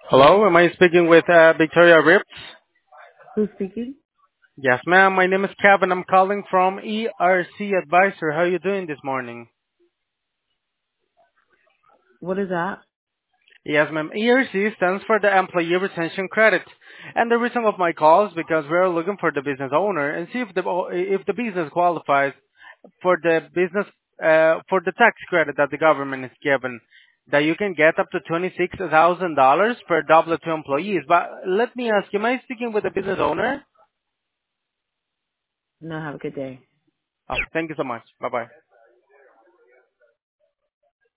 Hello, am I speaking with Victoria Rips? Who's speaking? Yes, ma'am. My name is Kevin. I'm calling from ERC Advisor. How are you doing this morning? What is that? Yes, ma'am. ERC stands for the Employee Retention Credit. And the reason of my call is because we're looking for the business owner and see if the business qualifies for the business for the tax credit that the government is given. That you can get up to $26,000 per W-2 employees. But let me ask you, am I speaking with the business owner? No, have a good day. Oh, thank you so much. Bye bye.